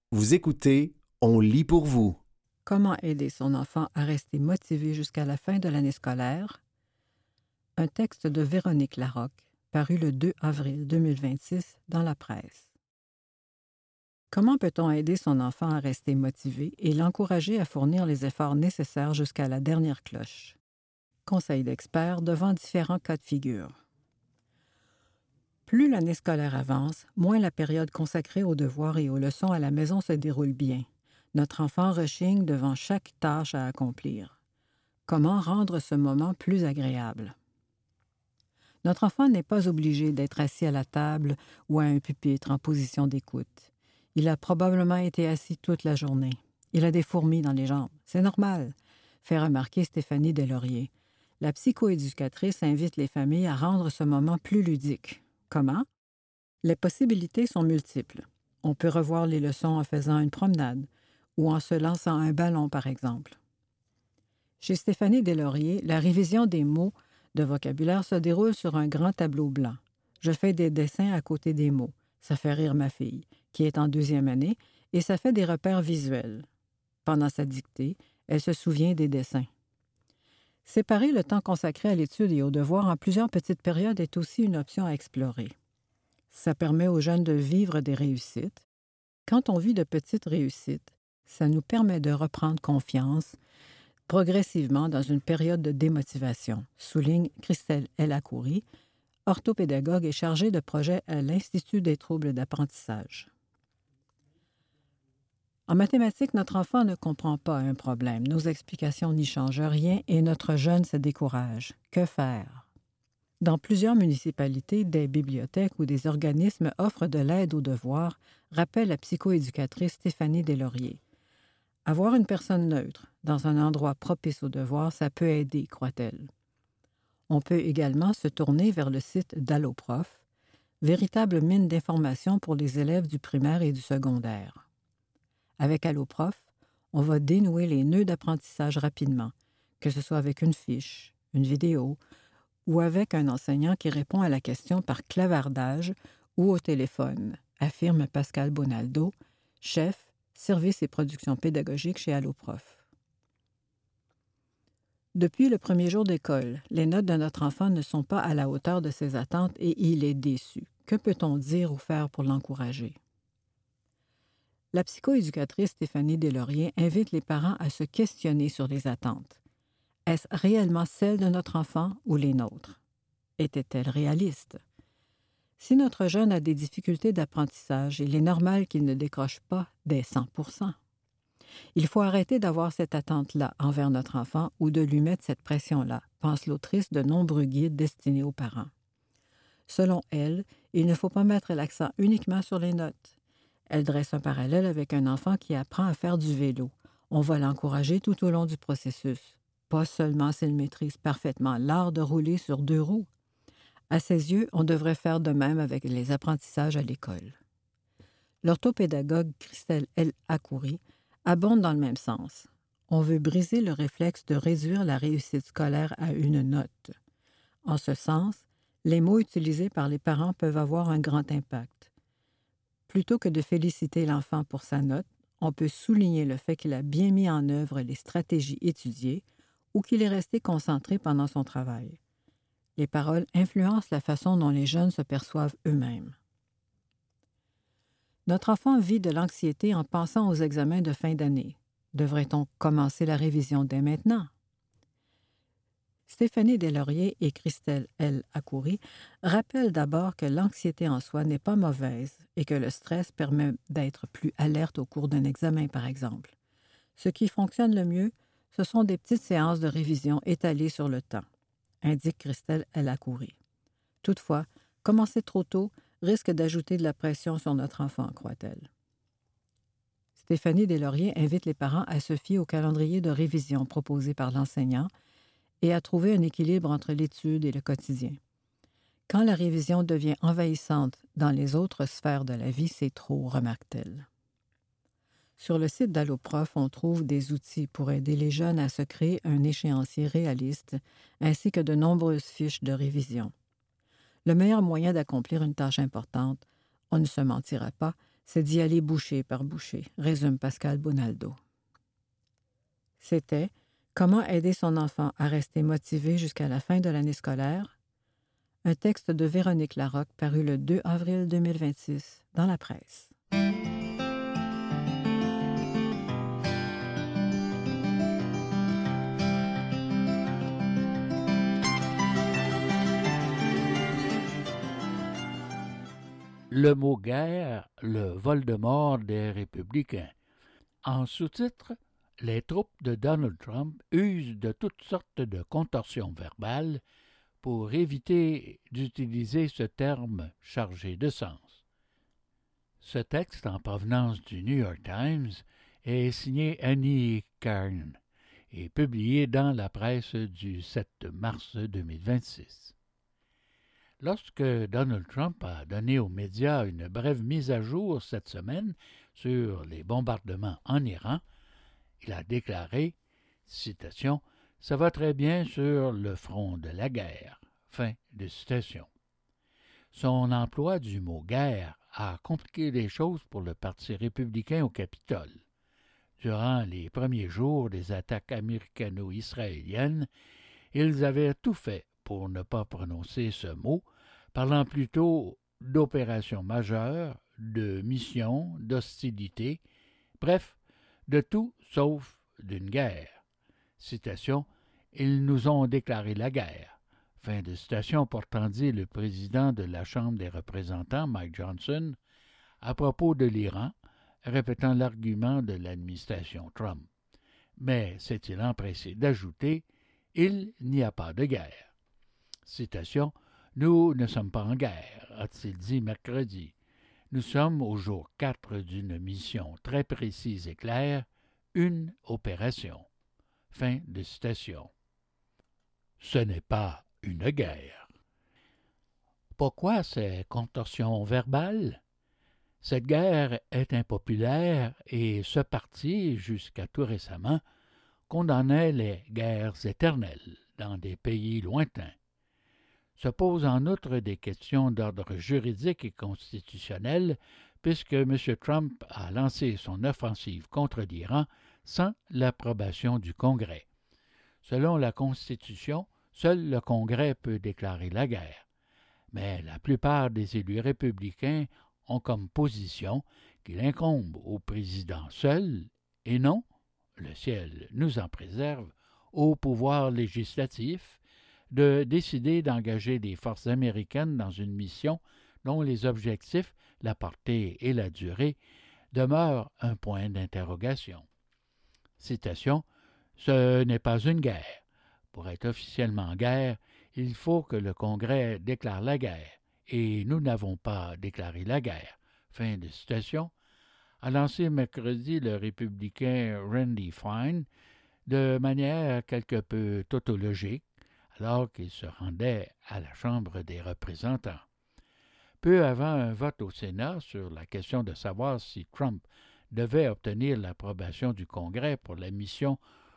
Vous écoutez, on lit pour vous. Comment aider son enfant à rester motivé jusqu'à la fin de l'année scolaire? Un texte de Véronique Larocque, paru le 2 avril 2026 dans la presse. Comment peut-on aider son enfant à rester motivé et l'encourager à fournir les efforts nécessaires jusqu'à la dernière cloche? Conseil d'experts devant différents cas de figure. Plus l'année scolaire avance, moins la période consacrée aux devoirs et aux leçons à la maison se déroule bien. Notre enfant rechigne devant chaque tâche à accomplir. Comment rendre ce moment plus agréable? Notre enfant n'est pas obligé d'être assis à la table ou à un pupitre en position d'écoute. Il a probablement été assis toute la journée. Il a des fourmis dans les jambes. C'est normal, fait remarquer Stéphanie Deslauriers. La psychoéducatrice invite les familles à rendre ce moment plus ludique. Comment? Les possibilités sont multiples. On peut revoir les leçons en faisant une promenade ou en se lançant un ballon, par exemple. Chez Stéphanie Deslauriers, la révision des mots de vocabulaire se déroule sur un grand tableau blanc. Je fais des dessins à côté des mots. Ça fait rire ma fille, qui est en 2e année, et ça fait des repères visuels. Pendant sa dictée, elle se souvient des dessins. Séparer le temps consacré à l'étude et aux devoirs en plusieurs petites périodes est aussi une option à explorer. Ça permet aux jeunes de vivre des réussites. Quand on vit de petites réussites, ça nous permet de reprendre confiance progressivement dans une période de démotivation, souligne Christelle Ellacoury, orthopédagogue et chargée de projet à l'Institut des troubles d'apprentissage. En mathématiques, notre enfant ne comprend pas un problème. Nos explications n'y changent rien et notre jeune se décourage. Que faire? Dans plusieurs municipalités, des bibliothèques ou des organismes offrent de l'aide aux devoirs, rappelle la psychoéducatrice Stéphanie Deslauriers. Avoir une personne neutre dans un endroit propice aux devoirs, ça peut aider, croit-elle. On peut également se tourner vers le site d'Alloprof, véritable mine d'informations pour les élèves du primaire et du secondaire. Avec Alloprof, on va dénouer les nœuds d'apprentissage rapidement, que ce soit avec une fiche, une vidéo ou avec un enseignant qui répond à la question par clavardage ou au téléphone, affirme Pascal Bonaldo, chef, service et production pédagogique chez Alloprof. Depuis le premier jour d'école, les notes de notre enfant ne sont pas à la hauteur de ses attentes et il est déçu. Que peut-on dire ou faire pour l'encourager? La psychoéducatrice Stéphanie Deslauriers invite les parents à se questionner sur les attentes. Est-ce réellement celles de notre enfant ou les nôtres? Était-elle réaliste? Si notre jeune a des difficultés d'apprentissage, il est normal qu'il ne décroche pas des 100%. Il faut arrêter d'avoir cette attente-là envers notre enfant ou de lui mettre cette pression-là, pense l'autrice de nombreux guides destinés aux parents. Selon elle, il ne faut pas mettre l'accent uniquement sur les notes. Elle dresse un parallèle avec un enfant qui apprend à faire du vélo. On va l'encourager tout au long du processus, pas seulement s'il maîtrise parfaitement l'art de rouler sur 2 roues. À ses yeux, on devrait faire de même avec les apprentissages à l'école. L'orthopédagogue Christelle Ellacoury abonde dans le même sens. On veut briser le réflexe de réduire la réussite scolaire à une note. En ce sens, les mots utilisés par les parents peuvent avoir un grand impact. Plutôt que de féliciter l'enfant pour sa note, on peut souligner le fait qu'il a bien mis en œuvre les stratégies étudiées ou qu'il est resté concentré pendant son travail. Les paroles influencent la façon dont les jeunes se perçoivent eux-mêmes. Notre enfant vit de l'anxiété en pensant aux examens de fin d'année. Devrait-on commencer la révision dès maintenant? Stéphanie Deslauriers et Christelle Ellacoury rappellent d'abord que l'anxiété en soi n'est pas mauvaise et que le stress permet d'être plus alerte au cours d'un examen, par exemple. Ce qui fonctionne le mieux, ce sont des petites séances de révision étalées sur le temps, indique Christelle Ellacoury. Toutefois, commencer trop tôt risque d'ajouter de la pression sur notre enfant, croit-elle. Stéphanie Deslauriers invite les parents à se fier au calendrier de révision proposé par l'enseignant et à trouver un équilibre entre l'étude et le quotidien. Quand la révision devient envahissante dans les autres sphères de la vie, c'est trop, remarque-t-elle. Sur le site d'Alloprof, on trouve des outils pour aider les jeunes à se créer un échéancier réaliste, ainsi que de nombreuses fiches de révision. Le meilleur moyen d'accomplir une tâche importante, on ne se mentira pas, c'est d'y aller bouchée par bouchée, résume Pascal Bonaldo. C'était « Comment aider son enfant à rester motivé jusqu'à la fin de l'année scolaire ?» un texte de Véronique Larocque paru le 2 avril 2026 dans la presse. Le mot guerre, le Voldemort des républicains. En sous-titre, les troupes de Donald Trump usent de toutes sortes de contorsions verbales pour éviter d'utiliser ce terme chargé de sens. Ce texte, en provenance du New York Times, est signé Annie Kern et publié dans la presse du 7 mars 2026. Lorsque Donald Trump a donné aux médias une brève mise à jour cette semaine sur les bombardements en Iran, il a déclaré, citation, « Ça va très bien sur le front de la guerre ». Fin de citation. Son emploi du mot « guerre » a compliqué les choses pour le Parti républicain au Capitole. Durant les premiers jours des attaques américano-israéliennes, ils avaient tout fait pour ne pas prononcer ce mot, parlant plutôt d'opérations majeures, de missions, d'hostilités, bref, de tout sauf d'une guerre. Citation, « Ils nous ont déclaré la guerre ». Fin de citation portant dit le président de la Chambre des représentants, Mike Johnson, à propos de l'Iran, répétant l'argument de l'administration Trump. Mais s'est-il empressé d'ajouter « Il n'y a pas de guerre ». Citation, « Nous ne sommes pas en guerre », a-t-il dit mercredi. « Nous sommes au jour 4 d'une mission très précise et claire, une opération. » Fin de citation. Ce n'est pas une guerre. Pourquoi ces contorsions verbales? Cette guerre est impopulaire et ce parti, jusqu'à tout récemment, condamnait les guerres éternelles dans des pays lointains. Se posent en outre des questions d'ordre juridique et constitutionnel puisque M. Trump a lancé son offensive contre l'Iran sans l'approbation du Congrès. Selon la Constitution, seul le Congrès peut déclarer la guerre. Mais la plupart des élus républicains ont comme position qu'il incombe au président seul et non, le ciel nous en préserve, au pouvoir législatif de décider d'engager des forces américaines dans une mission dont les objectifs, la portée et la durée demeurent un point d'interrogation. Citation, « Ce n'est pas une guerre. Pour être officiellement en guerre, il faut que le Congrès déclare la guerre, et nous n'avons pas déclaré la guerre. » Fin de citation, a lancé mercredi le républicain Randy Fine de manière quelque peu tautologique, alors qu'il se rendait à la Chambre des représentants. Peu avant un vote au Sénat sur la question de savoir si Trump devait obtenir l'approbation du Congrès pour la mission,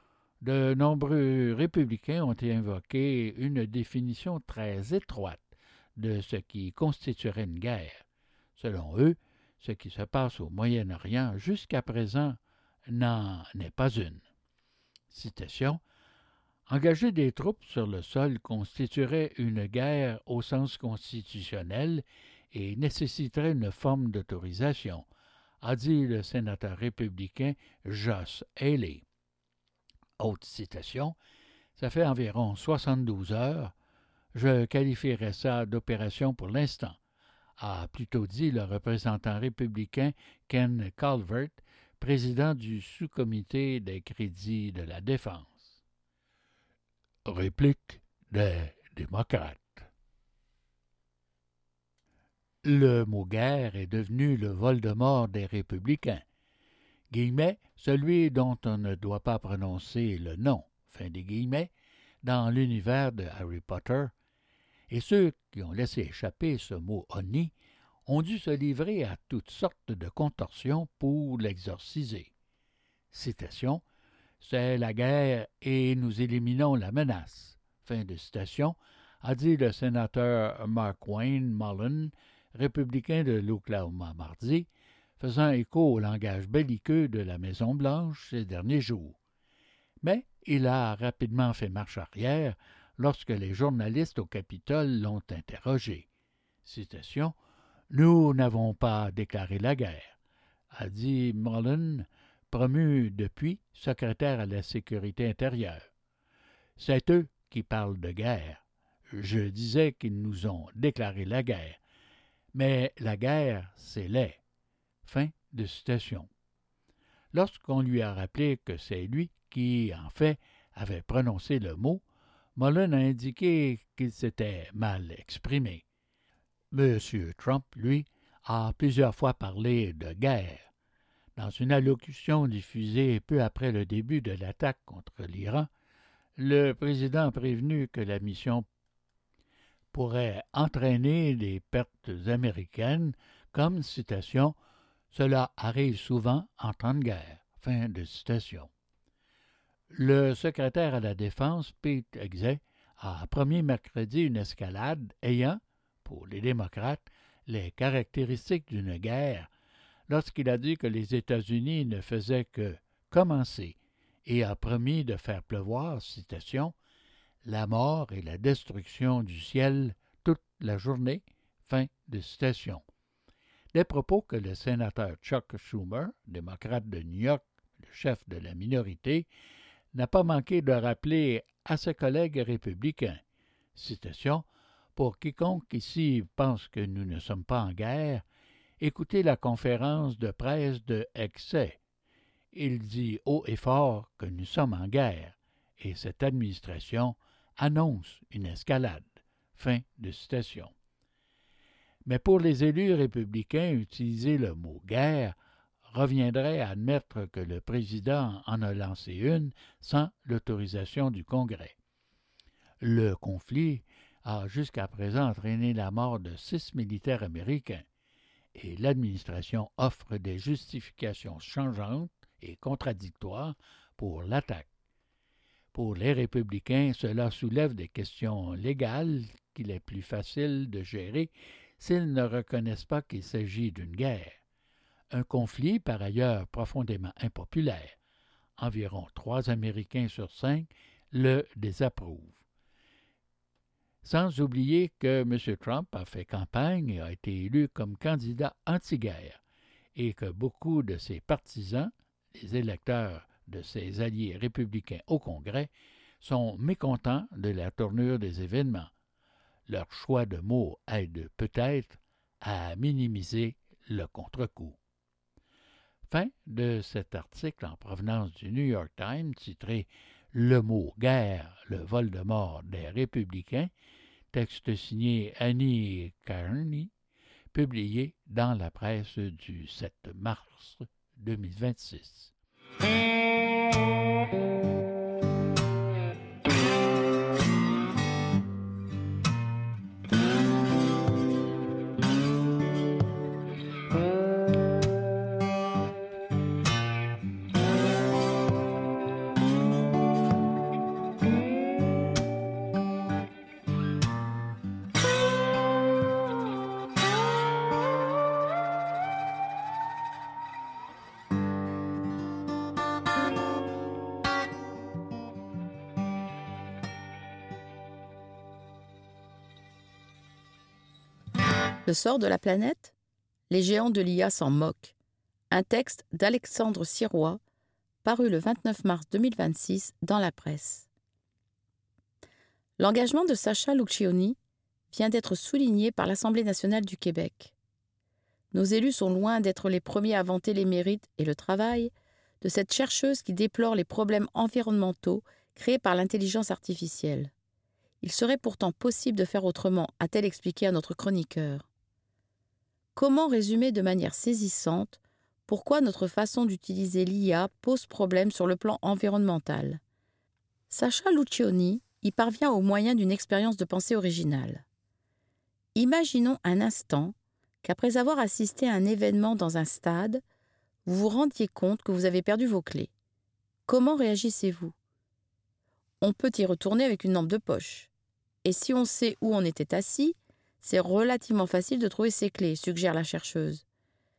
de nombreux républicains ont invoqué une définition très étroite de ce qui constituerait une guerre. Selon eux, ce qui se passe au Moyen-Orient jusqu'à présent n'en est pas une. Citation, « Engager des troupes sur le sol constituerait une guerre au sens constitutionnel et nécessiterait une forme d'autorisation », a dit le sénateur républicain Josh Hawley. Autre citation, « Ça fait environ 72 heures. Je qualifierais ça d'opération pour l'instant », a plutôt dit le représentant républicain Ken Calvert, président du sous-comité des crédits de la défense. Réplique des démocrates. Le mot guerre est devenu le Voldemort des républicains. Guillemets, celui dont on ne doit pas prononcer le nom, fin des guillemets, dans l'univers de Harry Potter, et ceux qui ont laissé échapper ce mot honni ont dû se livrer à toutes sortes de contorsions pour l'exorciser. Citation, « C'est la guerre et nous éliminons la menace », fin de citation, a dit le sénateur Mark Wayne Mullen, républicain de l'Oklahoma mardi, faisant écho au langage belliqueux de la Maison-Blanche ces derniers jours. Mais il a rapidement fait marche arrière lorsque les journalistes au Capitole l'ont interrogé. Citation, « Nous n'avons pas déclaré la guerre », a dit Mullen, promu depuis secrétaire à la Sécurité intérieure. « C'est eux qui parlent de guerre. Je disais qu'ils nous ont déclaré la guerre. Mais la guerre, c'est laid. » Fin de citation. Lorsqu'on lui a rappelé que c'est lui qui, en fait, avait prononcé le mot, Mullen a indiqué qu'il s'était mal exprimé. M. Trump, lui, a plusieurs fois parlé de guerre. Dans une allocution diffusée peu après le début de l'attaque contre l'Iran, le président a prévenu que la mission pourrait entraîner des pertes américaines, comme, citation, « Cela arrive souvent en temps de guerre ». Fin de citation. Le secrétaire à la Défense, Pete Hegseth, a promis mercredi une escalade ayant, pour les démocrates, les caractéristiques d'une guerre, lorsqu'il a dit que les États-Unis ne faisaient que commencer et a promis de faire pleuvoir, citation, « la mort et la destruction du ciel toute la journée », fin de citation. Des propos que le sénateur Chuck Schumer, démocrate de New York, le chef de la minorité, n'a pas manqué de rappeler à ses collègues républicains. Citation, « Pour quiconque ici pense que nous ne sommes pas en guerre, écoutez la conférence de presse de Hegseth. Il dit haut et fort que nous sommes en guerre, et cette administration annonce une escalade. » Fin de citation. Mais pour les élus républicains, utiliser le mot « guerre » reviendrait à admettre que le président en a lancé une sans l'autorisation du Congrès. Le conflit a jusqu'à présent entraîné la mort de 6 militaires américains et l'administration offre des justifications changeantes et contradictoires pour l'attaque. Pour les républicains, cela soulève des questions légales qu'il est plus facile de gérer s'ils ne reconnaissent pas qu'il s'agit d'une guerre. Un conflit, par ailleurs, profondément impopulaire. Environ 3 Américains sur 5 le désapprouvent. Sans oublier que M. Trump a fait campagne et a été élu comme candidat anti-guerre et que beaucoup de ses partisans, les électeurs de ses alliés républicains au Congrès, sont mécontents de la tournure des événements. Leur choix de mots aide peut-être à minimiser le contre-coup. Fin de cet article en provenance du New York Times titré « Le mot guerre, le Voldemort des républicains », texte signé Annie Kearney, publié dans la presse du 7 mars 2026. Le sort de la planète? Les géants de l'IA s'en moquent. Un texte d'Alexandre Sirois, paru le 29 mars 2026 dans la presse. L'engagement de Sacha Luccioni vient d'être souligné par l'Assemblée nationale du Québec. Nos élus sont loin d'être les premiers à vanter les mérites et le travail de cette chercheuse qui déplore les problèmes environnementaux créés par l'intelligence artificielle. Il serait pourtant possible de faire autrement, a-t-elle expliqué à notre chroniqueur. Comment résumer de manière saisissante pourquoi notre façon d'utiliser l'IA pose problème sur le plan environnemental? Sacha Luccioni y parvient au moyen d'une expérience de pensée originale. Imaginons un instant qu'après avoir assisté à un événement dans un stade, vous vous rendiez compte que vous avez perdu vos clés. Comment réagissez-vous? On peut y retourner avec une lampe de poche. Et si on sait où on était assis, c'est relativement facile de trouver ses clés, suggère la chercheuse.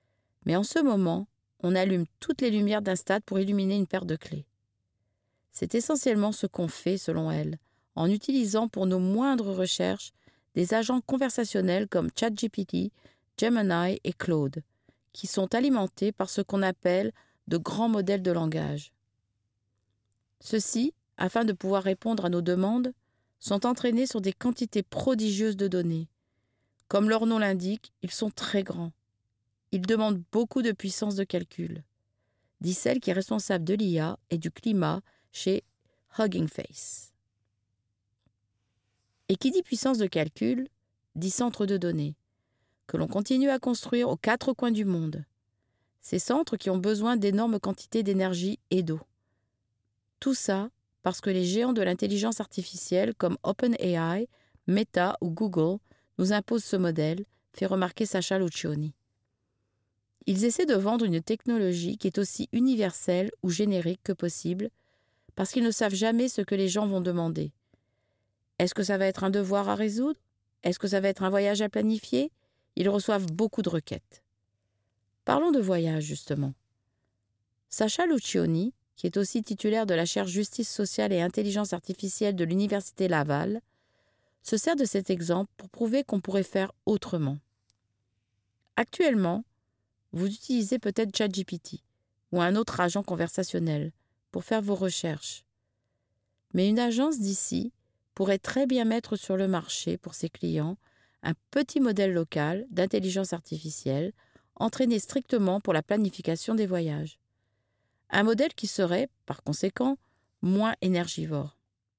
Mais en ce moment, on allume toutes les lumières d'un stade pour illuminer une paire de clés. C'est essentiellement ce qu'on fait, selon elle, en utilisant pour nos moindres recherches des agents conversationnels comme ChatGPT, Gemini et Claude, qui sont alimentés par ce qu'on appelle de grands modèles de langage. Ceux-ci, afin de pouvoir répondre à nos demandes, sont entraînés sur des quantités prodigieuses de données. Comme leur nom l'indique, ils sont très grands. Ils demandent beaucoup de puissance de calcul, dit celle qui est responsable de l'IA et du climat chez Hugging Face. Et qui dit puissance de calcul, dit centre de données, que l'on continue à construire aux quatre coins du monde. Ces centres qui ont besoin d'énormes quantités d'énergie et d'eau. Tout ça parce que les géants de l'intelligence artificielle comme OpenAI, Meta ou Google nous imposent ce modèle, fait remarquer Sacha Lucioni. Ils essaient de vendre une technologie qui est aussi universelle ou générique que possible, parce qu'ils ne savent jamais ce que les gens vont demander. Est-ce que ça va être un devoir à résoudre? Est-ce que ça va être un voyage à planifier? Ils reçoivent beaucoup de requêtes. Parlons de voyage, justement. Sacha Lucioni, qui est aussi titulaire de la chaire Justice sociale et intelligence artificielle de l'Université Laval, se sert de cet exemple pour prouver qu'on pourrait faire autrement. Actuellement, vous utilisez peut-être ChatGPT ou un autre agent conversationnel pour faire vos recherches. Mais une agence d'ici pourrait très bien mettre sur le marché pour ses clients un petit modèle local d'intelligence artificielle entraîné strictement pour la planification des voyages. Un modèle qui serait, par conséquent, moins énergivore.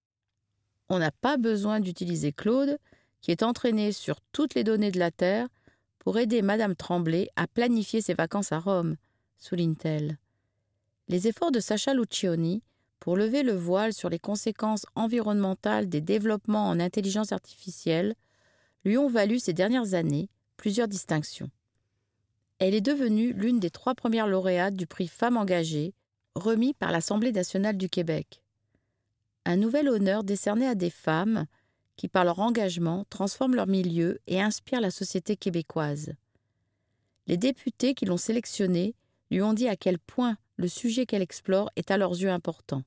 On n'a pas besoin d'utiliser Claude, qui est entraîné sur toutes les données de la Terre, pour aider Madame Tremblay à planifier ses vacances à Rome, souligne-t-elle. Les efforts de Sacha Lucioni pour lever le voile sur les conséquences environnementales des développements en intelligence artificielle lui ont valu ces dernières années plusieurs distinctions. Elle est devenue l'une des 3 premières lauréates du prix Femmes engagées, remis par l'Assemblée nationale du Québec. Un nouvel honneur décerné à des femmes qui, par leur engagement, transforment leur milieu et inspirent la société québécoise. Les députés qui l'ont sélectionnée lui ont dit à quel point le sujet qu'elle explore est à leurs yeux important.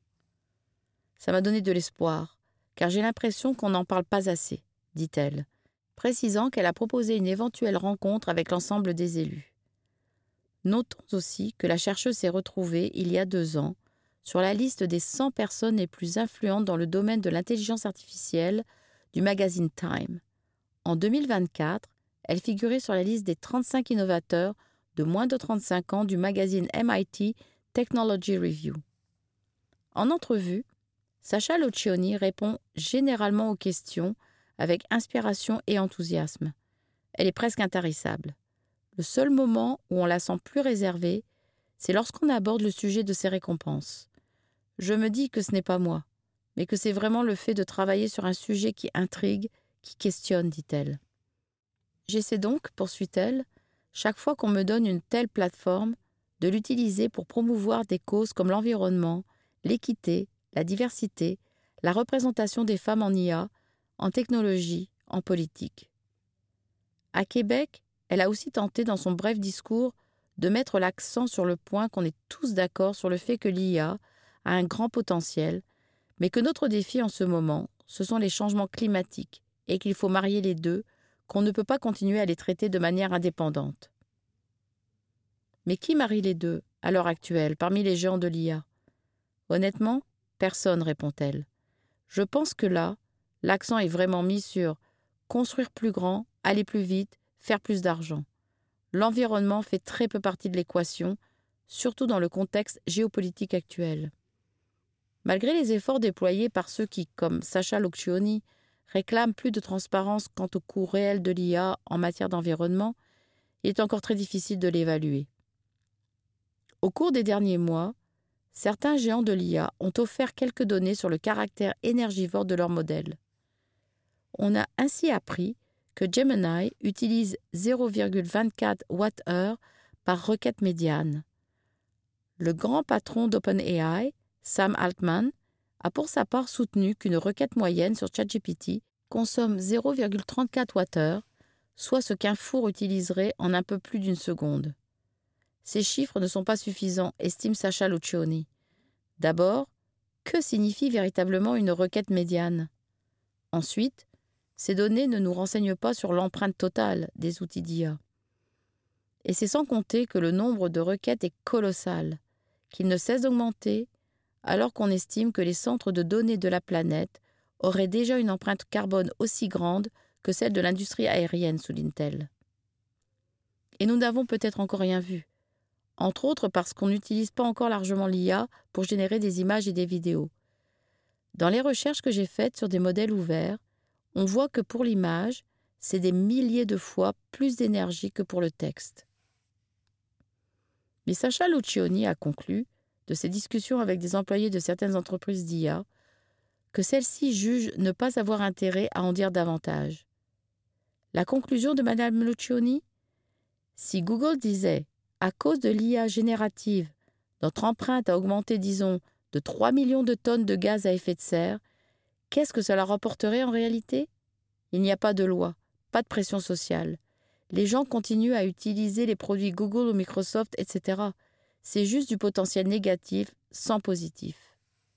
Ça m'a donné de l'espoir, car j'ai l'impression qu'on n'en parle pas assez, dit-elle, précisant qu'elle a proposé une éventuelle rencontre avec l'ensemble des élus. Notons aussi que la chercheuse s'est retrouvée, il y a 2 ans, sur la liste des 100 personnes les plus influentes dans le domaine de l'intelligence artificielle du magazine Time. En 2024, elle figurait sur la liste des 35 innovateurs de moins de 35 ans du magazine MIT Technology Review. En entrevue, Sacha Lucioni répond généralement aux questions avec inspiration et enthousiasme. Elle est presque intarissable. Le seul moment où on la sent plus réservée, c'est lorsqu'on aborde le sujet de ses récompenses. Je me dis que ce n'est pas moi, mais que c'est vraiment le fait de travailler sur un sujet qui intrigue, qui questionne, dit-elle. J'essaie donc, poursuit-elle, chaque fois qu'on me donne une telle plateforme, de l'utiliser pour promouvoir des causes comme l'environnement, l'équité, la diversité, la représentation des femmes en IA, en technologie, en politique. À Québec, elle a aussi tenté dans son bref discours de mettre l'accent sur le point qu'on est tous d'accord sur le fait que l'IA a un grand potentiel, mais que notre défi en ce moment, ce sont les changements climatiques et qu'il faut marier les deux, qu'on ne peut pas continuer à les traiter de manière indépendante. Mais qui marie les deux, à l'heure actuelle, parmi les géants de l'IA? Honnêtement, personne, répond-elle. Je pense que là, l'accent est vraiment mis sur construire plus grand, aller plus vite, faire plus d'argent. L'environnement fait très peu partie de l'équation, surtout dans le contexte géopolitique actuel. Malgré les efforts déployés par ceux qui, comme Sacha Lucioni, réclament plus de transparence quant au coût réel de l'IA en matière d'environnement, il est encore très difficile de l'évaluer. Au cours des derniers mois, certains géants de l'IA ont offert quelques données sur le caractère énergivore de leur modèle. On a ainsi appris que Gemini utilise 0,24 Wh par requête médiane. Le grand patron d'OpenAI, Sam Altman, a pour sa part soutenu qu'une requête moyenne sur ChatGPT consomme 0,34 Wh, soit ce qu'un four utiliserait en un peu plus d'1 seconde. Ces chiffres ne sont pas suffisants, estime Sacha Lucioni. D'abord, que signifie véritablement une requête médiane? Ensuite, ces données ne nous renseignent pas sur l'empreinte totale des outils d'IA. Et c'est sans compter que le nombre de requêtes est colossal, qu'il ne cesse d'augmenter, alors qu'on estime que les centres de données de la planète auraient déjà une empreinte carbone aussi grande que celle de l'industrie aérienne, souligne-t-elle. Et nous n'avons peut-être encore rien vu, entre autres parce qu'on n'utilise pas encore largement l'IA pour générer des images et des vidéos. Dans les recherches que j'ai faites sur des modèles ouverts, on voit que pour l'image, c'est des milliers de fois plus d'énergie que pour le texte. Mais Sacha Lucioni a conclu, de ses discussions avec des employés de certaines entreprises d'IA, que celles-ci jugent ne pas avoir intérêt à en dire davantage. La conclusion de Mme Lucioni? Si Google disait « à cause de l'IA générative, notre empreinte a augmenté, disons, de 3 millions de tonnes de gaz à effet de serre », qu'est-ce que cela rapporterait en réalité? Il n'y a pas de loi, pas de pression sociale. Les gens continuent à utiliser les produits Google ou Microsoft, etc. C'est juste du potentiel négatif sans positif.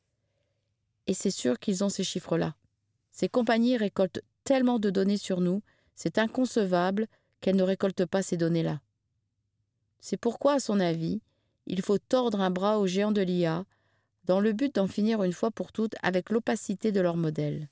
Et c'est sûr qu'ils ont ces chiffres-là. Ces compagnies récoltent tellement de données sur nous, c'est inconcevable qu'elles ne récoltent pas ces données-là. C'est pourquoi, à son avis, il faut tordre un bras aux géants de l'IA dans le but d'en finir une fois pour toutes avec l'opacité de leur modèle.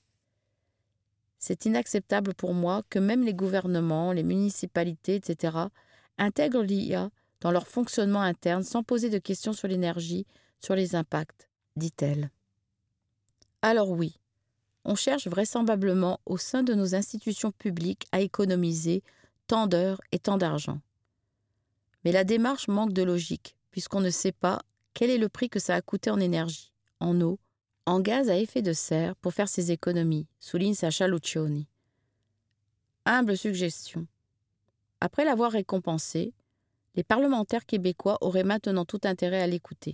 C'est inacceptable pour moi que même les gouvernements, les municipalités, etc. intègrent l'IA dans leur fonctionnement interne sans poser de questions sur l'énergie, sur les impacts, dit-elle. Alors oui, on cherche vraisemblablement au sein de nos institutions publiques à économiser tant d'heures et tant d'argent. Mais la démarche manque de logique, puisqu'on ne sait pas quel est le prix que ça a coûté en énergie, en eau, en gaz à effet de serre pour faire ces économies, souligne Sacha Lucioni. Humble suggestion. Après l'avoir récompensé, les parlementaires québécois auraient maintenant tout intérêt à l'écouter.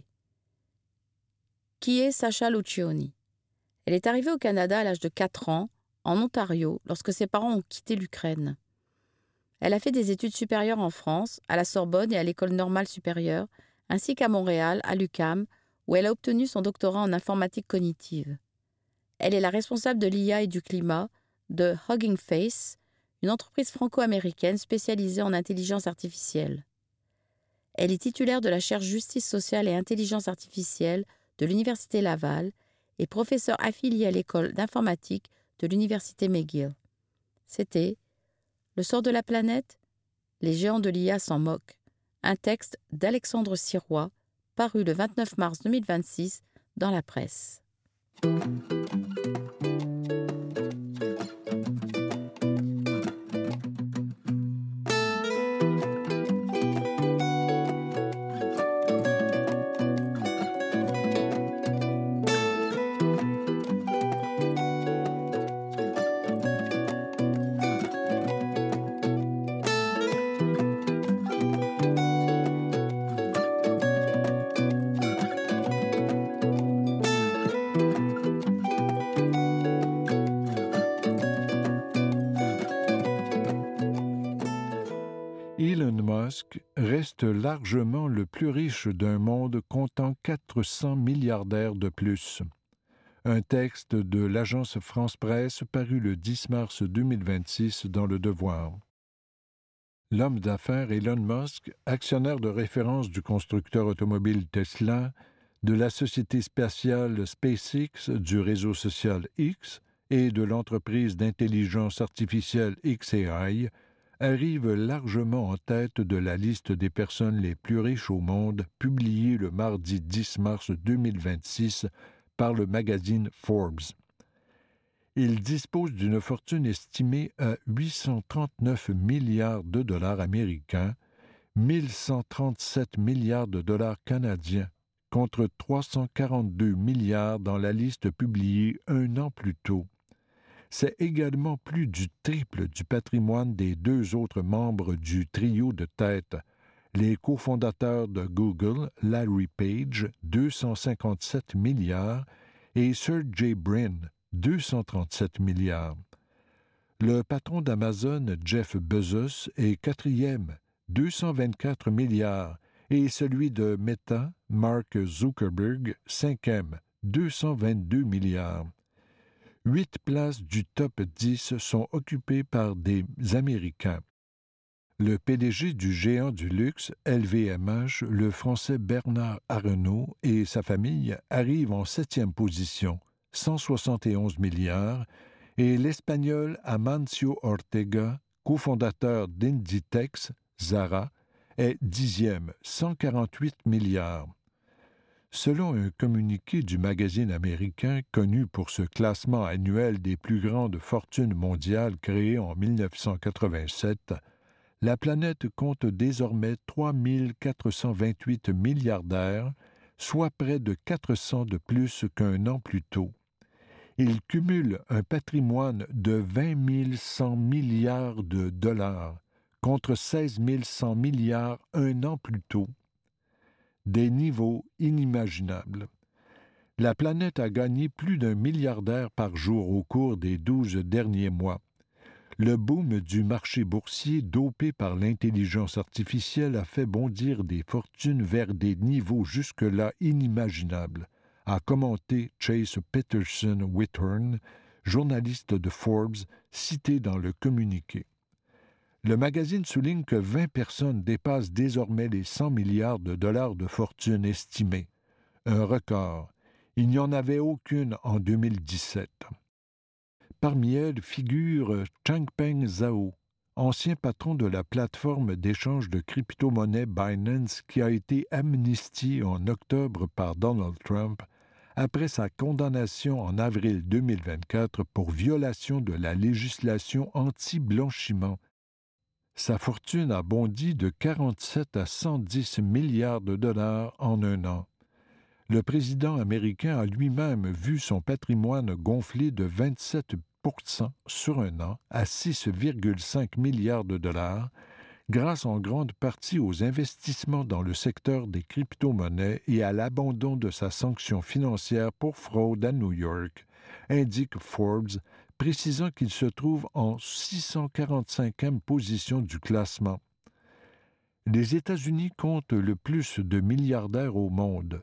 Qui est Sacha Lucioni? Elle est arrivée au Canada à l'âge de 4 ans, en Ontario, lorsque ses parents ont quitté l'Ukraine. Elle a fait des études supérieures en France, à la Sorbonne et à l'École normale supérieure, ainsi qu'à Montréal, à l'UQAM, où elle a obtenu son doctorat en informatique cognitive. Elle est la responsable de l'IA et du climat de Hugging Face, une entreprise franco-américaine spécialisée en intelligence artificielle. Elle est titulaire de la chaire Justice sociale et intelligence artificielle de l'Université Laval et professeure affiliée à l'école d'informatique de l'Université McGill. C'était « Le sort de la planète ? Les géants de l'IA s'en moquent », un texte d'Alexandre Sirois, paru le 29 mars 2026 dans la presse. Elon Musk reste largement le plus riche d'un monde comptant 400 milliardaires de plus. Un texte de l'agence France-Presse paru le 10 mars 2026 dans Le Devoir. L'homme d'affaires Elon Musk, actionnaire de référence du constructeur automobile Tesla, de la société spatiale SpaceX, du réseau social X et de l'entreprise d'intelligence artificielle xAI, arrive largement en tête de la liste des personnes les plus riches au monde, publiée le mardi 10 mars 2026 par le magazine Forbes. Il dispose d'une fortune estimée à 839 milliards de dollars américains, 1137 milliards de dollars canadiens, contre 342 milliards dans la liste publiée un an plus tôt. C'est également plus du triple du patrimoine des deux autres membres du trio de tête, les cofondateurs de Google, Larry Page, 257 milliards, et Sergey Brin, 237 milliards. Le patron d'Amazon, Jeff Bezos, est quatrième, 224 milliards, et celui de Meta, Mark Zuckerberg, 5e, 222 milliards. 8 places du top 10 sont occupées par des Américains. Le PDG du géant du luxe, LVMH, le Français Bernard Arnault et sa famille arrivent en 7e position, 171 milliards, et l'Espagnol Amancio Ortega, cofondateur d'Inditex, Zara, est 10e, 148 milliards. Selon un communiqué du magazine américain connu pour ce classement annuel des plus grandes fortunes mondiales créé en 1987, la planète compte désormais 3 428 milliardaires, soit près de 400 de plus qu'un an plus tôt. Ils cumulent un patrimoine de 20 100 milliards de dollars, contre 16 100 milliards un an plus tôt. Des niveaux inimaginables. La planète a gagné plus d'1 milliardaire par jour au cours des 12 derniers mois. Le boom du marché boursier dopé par l'intelligence artificielle a fait bondir des fortunes vers des niveaux jusque-là inimaginables, a commenté Chase Peterson Whithorn, journaliste de Forbes, cité dans le communiqué. Le magazine souligne que 20 personnes dépassent désormais les 100 milliards de dollars de fortune estimée, un record. Il n'y en avait aucune en 2017. Parmi elles figure Changpeng Zhao, ancien patron de la plateforme d'échange de crypto-monnaies Binance qui a été amnistié en octobre par Donald Trump après sa condamnation en avril 2024 pour violation de la législation anti-blanchiment. Sa fortune a bondi de 47 à 110 milliards de dollars en un an. Le président américain a lui-même vu son patrimoine gonfler de 27% sur un an à 6,5 milliards de dollars, grâce en grande partie aux investissements dans le secteur des crypto-monnaies et à l'abandon de sa sanction financière pour fraude à New York, indique Forbes, précisant qu'il se trouve en 645e position du classement. Les États-Unis comptent le plus de milliardaires au monde,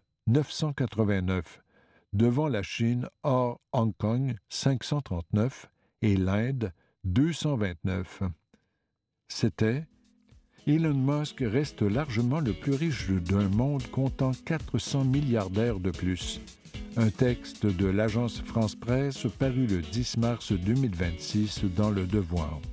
989, devant la Chine hors Hong Kong, 539, et l'Inde, 229. C'était Elon Musk reste largement le plus riche d'un monde comptant 400 milliardaires de plus. Un texte de l'agence France Presse paru le 10 mars 2026 dans Le Devoir.